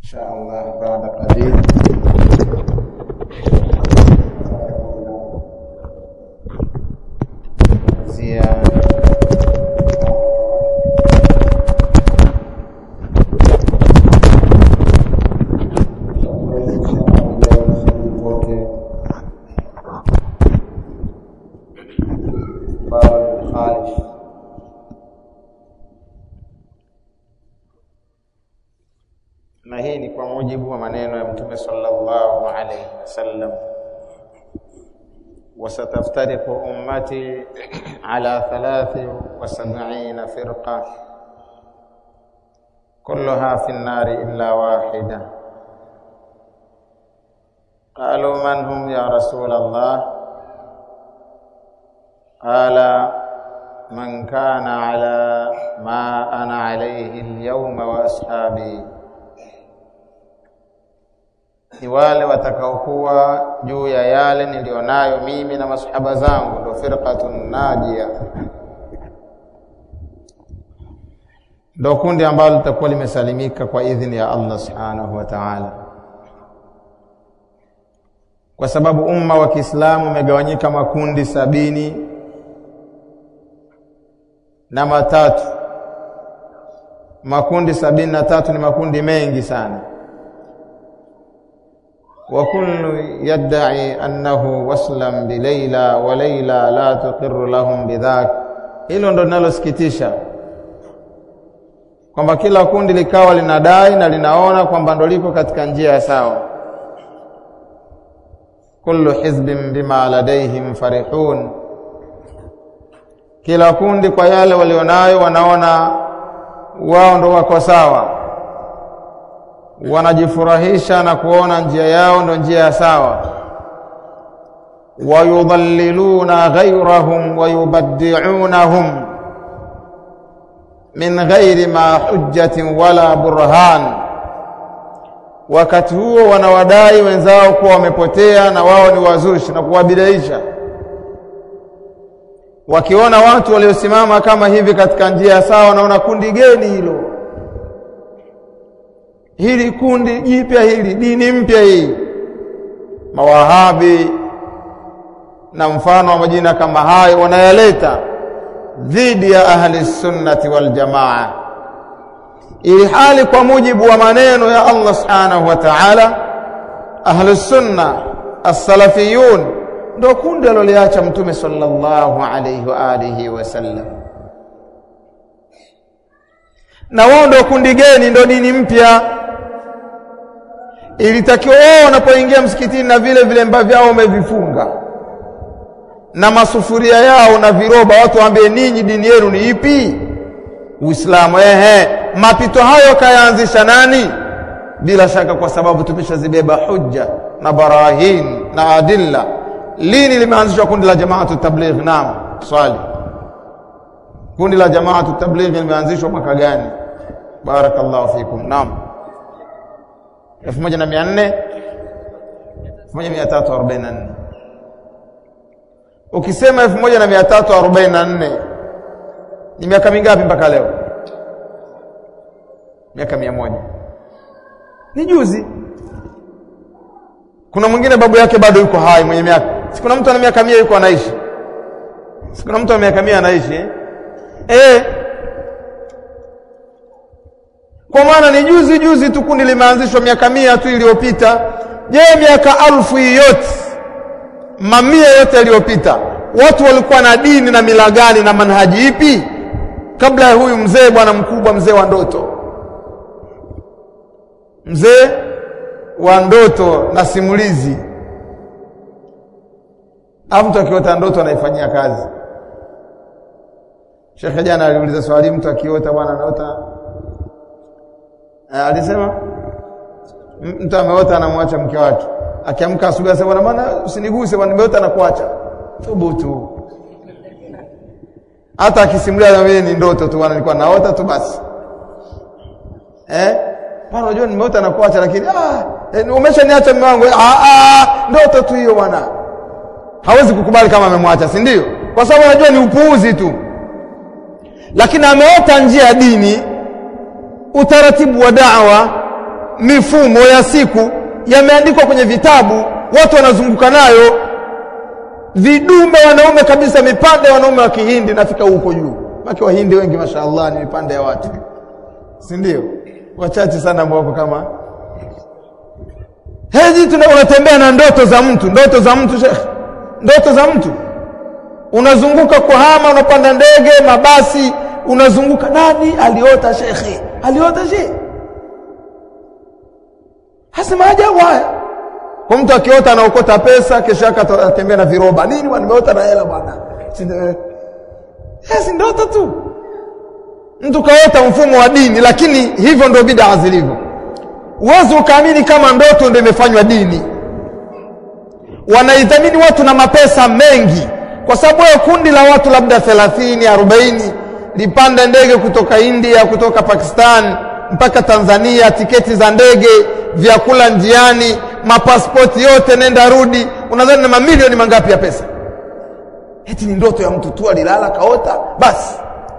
شاء الله بعد قليل na hii ni kwa mujibu wa maneno ya Mtume sallallahu alayhi wasallam, wasataftariqu ummati ala 73 firqa kulluha fi an-nari illa wahida. Qalu man hum ya Rasul Allah? Qala man kana ala ma ana alayhi al-yawma wa ashabi, ni wale watakaokuwa juu ya yale nilionayo mimi na masahaba zangu, ndio firqatun najia, ndio kundi ambalo litakuwa limesalimika kwa idhini ya Allah subhanahu wa ta'ala. Kwa sababu umma wa Kiislamu umegawanyika makundi 73. Makundi 73 ni makundi mengi sana. وكل يدعي أنه وصلا بليلى وليلى لا تقر لهم بذاك. Hilo ndo linalosikitisha, kwamba kila kundi likawa linadai na linaona kwamba ndo liko katika njia ya sawa. Kullu hizbin bima ladayhim farihun, kila kundi kwa yale walionayo wanaona wao ndo wako sawa, wanajifurahisha na kuona njia yao ndo njia ya sawa. Wayudhalliluna ghayrahum wayubaddi'unahum min ghairi ma hujjatin wala burhan, wakati huo wanawadai wenzao kuwa wamepotea na wao ni wazushi na kuwabidaisha. Wakiona watu waliosimama kama hivi katika njia sawa, wanaona kundi geni hilo, hili kundi jipya, hili dini mpya hii, mawahabi na mfano wa majina kama hayo wanayaleta dhidi ya ahli sunnati wal jamaa, ili hali kwa mujibu wa maneno ya Allah subhanahu wa ta'ala, ahli sunna as-salafiyun ndio kundi aliloliacha Mtume sallallahu alayhi wa alihi wasallam, na wao ndio kundi geni, ndio dini mpya. Ilitakiwa wao wanapoingia msikitini na vile vilemba vyao wamevifunga na masufuria yao na viroba, watu waambie ninyi dini yenu ni ipi? Uislamu. Mapito hayo kayaanzisha nani? Bila shaka kwa sababu tumeshazibeba hujja na barahin na adilla. Lini limeanzishwa kundi la Jamaatu Tabligh? Naam, swali. Kundi la Jamaatu Tabligh limeanzishwa mwaka gani? Barakallahu fikum. Naam, 1344. Ukisema 1344 ni miaka mingapi mpaka leo? Miaka 100. Ni juzi. Kuna mwingine babu yake bado yuko hai mwenye miaka. Sikuna mtu ana miaka 100 yuko anaishi. Sikuna mtu ana miaka 100 anaishi. Kwa maana ni juzi tu kundi limeanzishwa miaka 100 tu iliyopita. Je, miaka 1000 yote, mamia yote iliyopita, watu walikuwa na dini na mila gani na manhaji ipi kabla ya huyu mzee bwana mkubwa, mzee wa ndoto? Mzee wa ndoto na simulizi. Mtu akiota ndoto anaifanyia kazi. Sheikh jana aliuliza swali, mtu akiota bwana anaota, alisema mtu ameota anamwacha mke wake, akiamka asubuhi asema bwana usiniguse bwana, nimeota na kuacha. Thubutu. Hata akisimulia na wewe ni ndoto tu bwana, nilikuwa naota tu basi. Bwana unajua nimeota na kuacha, lakini umeshaniacha mume wangu. Ndoto tu hiyo bwana. Hawezi kukubali kama amemwacha, si ndio? Kwa sababu anajua ni upuuzi tu. Lakini ameota njia ya dini, utaratibu wa da'wa, mifumo ya siku yameandikwa kwenye vitabu, watu wanazunguka nayo, vidume wanaume kabisa, mipande wanaume wa Kihindi nafika huko juu. Maki Wahindi wengi mashaallah ni mipande ya watu, si ndio? Wachache sana ambao wako kama hizi. Unatembea na ndoto za mtu Sheikh, ndoto za mtu. Unazunguka kwa hama, unapanda ndege, mabasi, unazunguka. Nani aliota Sheikh? Hasema ajabu haya. Kwa mtu akiota anaokota pesa, kesho akatembea na viroba. Nini bwana, nimeota na hela bwana. Si ndoto tu. Mtu kaota mfumo wa dini, lakini hivyo ndio bid'a zilivyo. Uwezo ukaamini kama ndoto ndio imefanywa dini. Wanaidhamini watu na mapesa mengi, kwa sababu ya kundi la watu labda 30 40 lipanda ndege kutoka India, kutoka Pakistan mpaka Tanzania, tiketi za ndege, vyakula njiani, mapasipoti yote nenda rudi. Unadhani na mamilioni mangapi ya pesa? Eti ni ndoto ya mtu tu alilala kaota basi.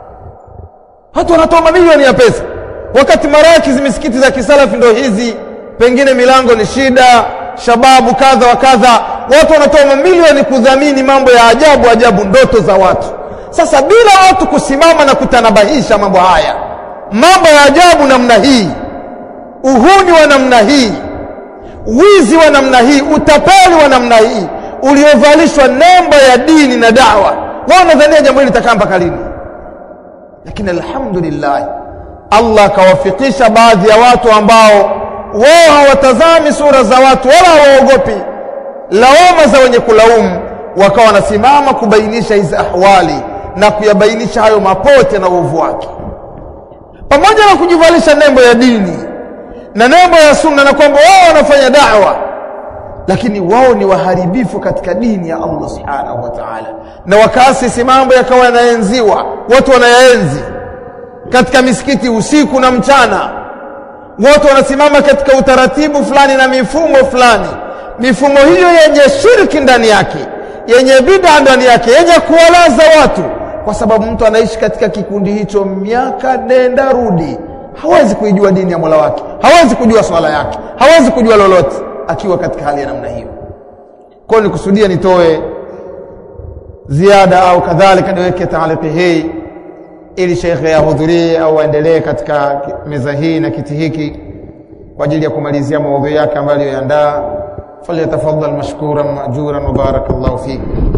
Watu wanatoa mamilioni ya pesa, wakati marakizi misikiti za kisalafi ndio hizi, pengine milango ni shida, shababu kadha wa kadha. Watu wanatoa mamilioni kudhamini mambo ya ajabu, ndoto za watu. Sasa bila watu kusimama na kutanabahisha mambo haya, mambo ya ajabu namna hii, uhuni wa namna hii, wizi wa namna hii, utapeli wa namna hii, uliovalishwa nembo ya dini na dawa, wao nadhania jambo hili litakaa mpaka lini? Lakini alhamdulillah, Allah kawafikisha baadhi ya watu ambao wao hawatazami sura za watu wala hawaogopi lawama za wenye kulaumu, wakawa wanasimama kubainisha hizi ahwali na kuyabainisha hayo mapote na uovu wake, pamoja na kujivalisha nembo ya dini na nembo ya sunna, na kwamba wao wanafanya da'wa, lakini wao ni waharibifu katika dini ya Allah subhanahu wa ta'ala. Na wakaasisi mambo yakawa yanaenziwa, watu wanayaenzi katika misikiti usiku na mchana. Watu wanasimama katika utaratibu fulani na mifumo fulani, mifumo hiyo yenye shirki ndani yake, yenye bid'a ndani yake, yenye kuwalaza watu, kwa sababu mtu anaishi katika kikundi hicho miaka nenda rudi, hawezi kuijua dini ya Mola wake, hawezi kujua swala yake, hawezi kujua lolote akiwa katika hali ya namna hiyo. Kwa hiyo nikusudia nitoe ziada au kadhalika niweke taaliki hii ili Sheikh ahudhurie au aendelee katika meza hii na kiti hiki kwa ajili ya kumalizia maudhui yake ambayo aliyoandaa. Falyatafaddal mashkuran ma'juran wa barakallahu fik.